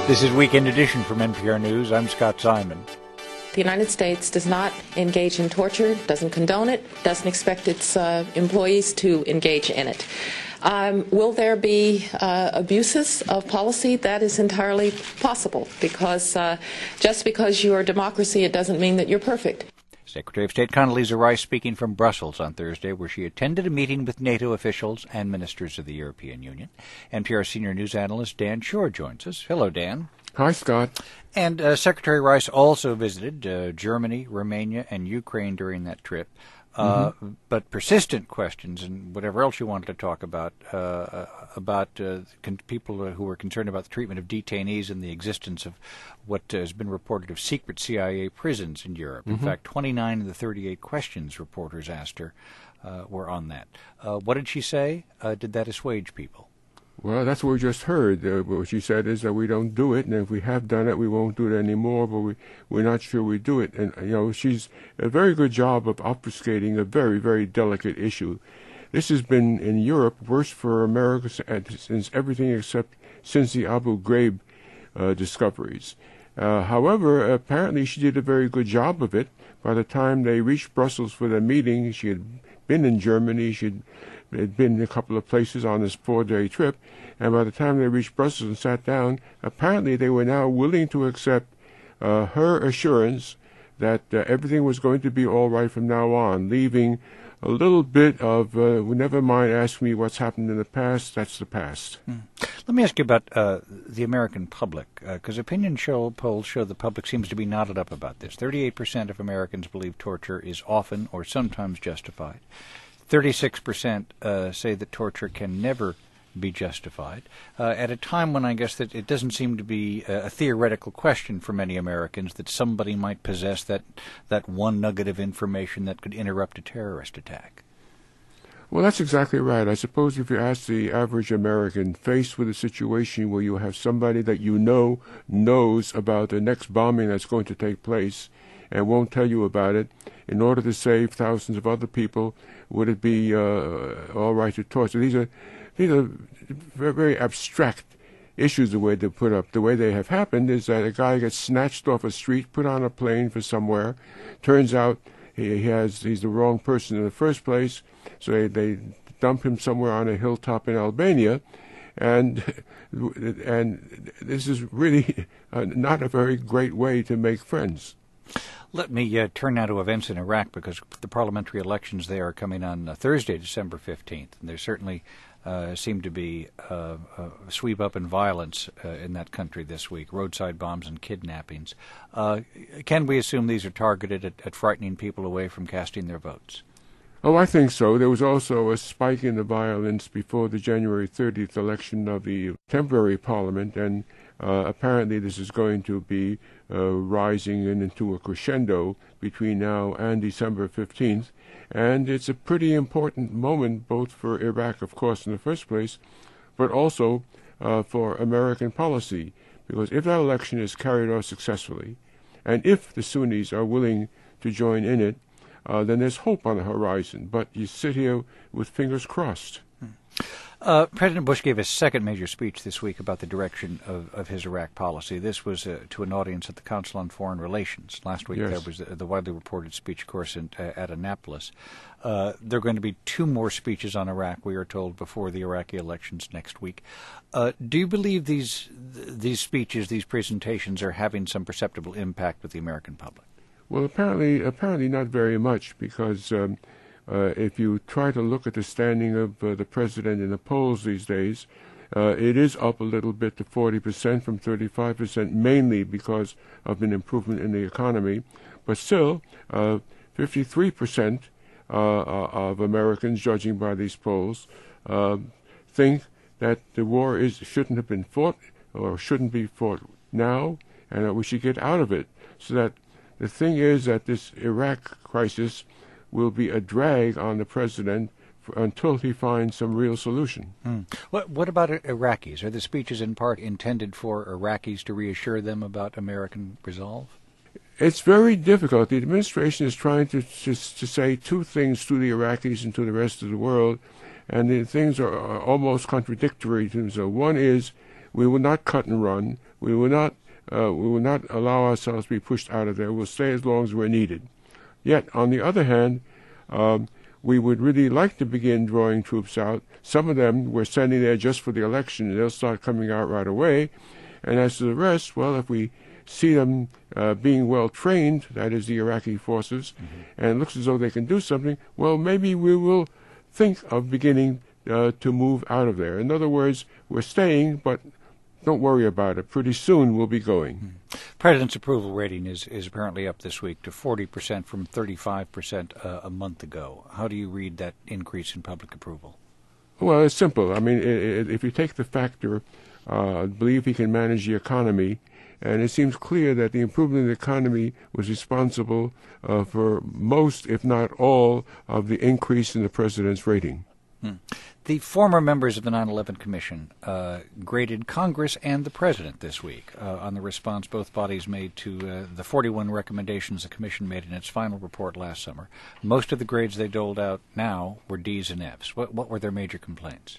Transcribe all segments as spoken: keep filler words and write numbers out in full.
This is Weekend Edition from N P R News. I'm Scott Simon. The United States does not engage in torture, doesn't condone it, doesn't expect its uh, employees to engage in it. Um, will there be uh, abuses of policy? That is entirely possible, because uh, just because you're a democracy, it doesn't mean that you're perfect. Secretary of State Condoleezza Rice speaking from Brussels on Thursday, where she attended a meeting with NATO officials and ministers of the European Union. N P R senior news analyst Dan Shore joins us. Hello, Dan. Hi, Scott. And uh, Secretary Rice also visited uh, Germany, Romania, and Ukraine during that trip. Uh, mm-hmm. But persistent questions and whatever else you wanted to talk about, uh, about uh, con- people who were concerned about the treatment of detainees and the existence of what uh, has been reported of secret C I A prisons in Europe. Mm-hmm. In fact, twenty-nine of the thirty-eight questions reporters asked her uh, were on that. Uh, what did she say? Uh, did that assuage people? Well, that's what we just heard. Uh, what she said is that we don't do it, and if we have done it, we won't do it anymore, but we, we're not sure we do it. And, you know, she's a very good job of obfuscating a very, very delicate issue. This has been, in Europe, worse for America since everything except since the Abu Ghraib uh, discoveries. Uh, however, apparently she did a very good job of it. By the time they reached Brussels for their meeting, she had been in Germany, she had They'd been in a couple of places on this four-day trip, and by the time they reached Brussels and sat down, apparently they were now willing to accept uh, her assurance that uh, everything was going to be all right from now on, leaving a little bit of, uh, never mind asking me what's happened in the past, that's the past. Hmm. Let me ask you about uh, the American public, because uh, opinion show polls show the public seems to be knotted up about this. thirty-eight percent of Americans believe torture is often or sometimes justified. thirty-six percent uh, say that torture can never be justified, uh, at a time when I guess that it doesn't seem to be a, a theoretical question for many Americans that somebody might possess that, that one nugget of information that could interrupt a terrorist attack. Well, that's exactly right. I suppose if you ask the average American, faced with a situation where you have somebody that you know knows about the next bombing that's going to take place and won't tell you about it, in order to save thousands of other people, would it be uh, all right to torture? These are, these are very, very abstract issues, the way they put up. The way they have happened is that a guy gets snatched off a street, put on a plane for somewhere. Turns out he, he has he's the wrong person in the first place, so they, they dump him somewhere on a hilltop in Albania. And and this is really uh, not a very great way to make friends. Let me uh, turn now to events in Iraq, because the parliamentary elections there are coming on uh, Thursday, December fifteenth. And there certainly uh, seem to be uh, a sweep up in violence uh, in that country this week, roadside bombs and kidnappings. Uh, can we assume these are targeted at, at frightening people away from casting their votes? Oh, I think so. There was also a spike in the violence before the January thirtieth election of the temporary parliament, and uh, apparently this is going to be uh, rising in, into a crescendo between now and December fifteenth. And it's a pretty important moment, both for Iraq, of course, in the first place, but also uh, for American policy. Because if that election is carried out successfully, and if the Sunnis are willing to join in it, Uh, then there's hope on the horizon. But you sit here with fingers crossed. Uh, President Bush gave a second major speech this week about the direction of, of his Iraq policy. This was uh, to an audience at the Council on Foreign Relations. Last week yes. there was the, the widely reported speech, of course, in, uh, at Annapolis. Uh, there are going to be two more speeches on Iraq, we are told, before the Iraqi elections next week. Uh, do you believe these th- these speeches, these presentations, are having some perceptible impact with the American public? Well, apparently, apparently not very much, because um, uh, if you try to look at the standing of uh, the president in the polls these days, uh, it is up a little bit to forty percent from thirty-five percent, mainly because of an improvement in the economy. But still, uh, fifty-three percent uh, of Americans, judging by these polls, uh, think that the war is shouldn't have been fought or shouldn't be fought now, and that we should get out of it, so that the thing is that this Iraq crisis will be a drag on the president for, until he finds some real solution. Hmm. What, what about Iraqis? Are the speeches in part intended for Iraqis to reassure them about American resolve? It's very difficult. The administration is trying to, to, to say two things to the Iraqis and to the rest of the world, and the things are, are almost contradictory to them. So one is, we will not cut and run. We will not uh, we will not allow ourselves to be pushed out of there. We'll stay as long as we're needed. Yet, on the other hand, um, we would really like to begin drawing troops out. Some of them we're sending there just for the election, and they'll start coming out right away. And as to the rest, well, if we see them uh, being well trained, that is the Iraqi forces, mm-hmm. and it looks as though they can do something, well, maybe we will think of beginning uh, to move out of there. In other words, we're staying, but don't worry about it. Pretty soon we'll be going. Mm-hmm. President's approval rating is, is apparently up this week to forty percent from thirty-five percent uh, a month ago. How do you read that increase in public approval? Well, it's simple. I mean, it, it, if you take the factor, uh, I believe he can manage the economy, and it seems clear that the improvement in the economy was responsible uh, for most, if not all, of the increase in the president's rating. Hmm. The former members of the nine eleven Commission uh, graded Congress and the President this week uh, on the response both bodies made to uh, the forty-one recommendations the Commission made in its final report last summer. Most of the grades they doled out now were D's and F's. What, what were their major complaints?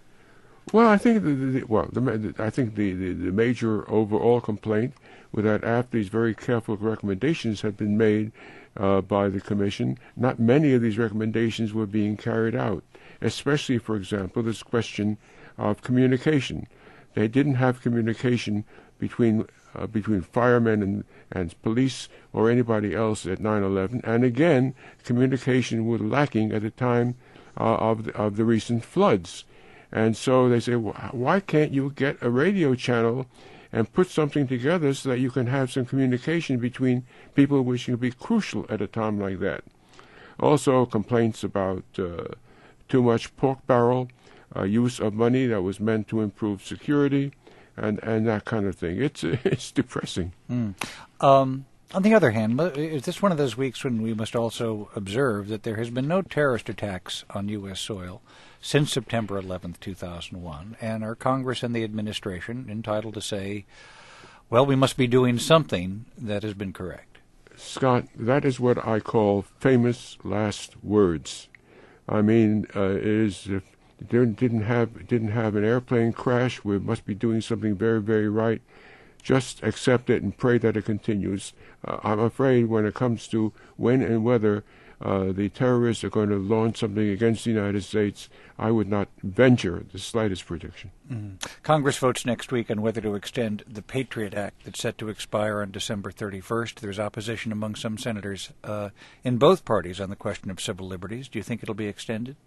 Well, I think the, the, well, the, I think the, the, the major overall complaint was that after these very careful recommendations had been made uh, by the Commission, not many of these recommendations were being carried out. Especially, for example, this question of communication. They didn't have communication between uh, between firemen and, and police or anybody else at nine eleven. And again, communication was lacking at the time uh, of the, of the recent floods. And so they say, well, why can't you get a radio channel and put something together so that you can have some communication between people, which can be crucial at a time like that? Also, complaints about Uh, too much pork barrel, uh, use of money that was meant to improve security, and, and that kind of thing. It's it's depressing. Mm. Um, on the other hand, is this one of those weeks when we must also observe that there has been no terrorist attacks on U S soil since September eleventh, two thousand one, and are Congress and the administration entitled to say, well, we must be doing something that has been correct? Scott, that is what I call famous last words. I mean, uh, it is if they didn't have didn't have an airplane crash, we must be doing something very, very right. Just accept it and pray that it continues. Uh, I'm afraid when it comes to when and whether uh, the terrorists are going to launch something against the United States, I would not venture the slightest prediction. Mm-hmm. Congress votes next week on whether to extend the Patriot Act that's set to expire on December thirty-first. There's opposition among some senators uh, in both parties on the question of civil liberties. Do you think it'll be extended?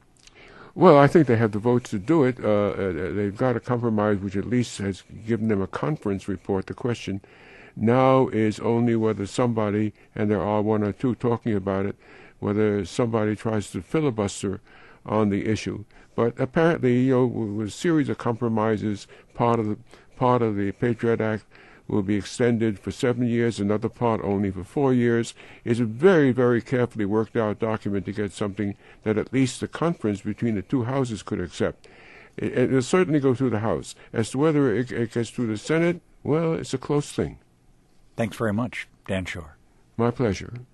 Well, I think they have the votes to do it. Uh, they've got a compromise which at least has given them a conference report. The question now is only whether somebody, and there are one or two talking about it, whether somebody tries to filibuster on the issue. But apparently, you know, with a series of compromises, part of the part of the Patriot Act will be extended for seven years, another part only for four years. It's a very, very carefully worked out document to get something that at least the conference between the two houses could accept. It, it'll certainly go through the House. As to whether it, it gets through the Senate, well, it's a close thing. Thanks very much, Dan Shor. My pleasure.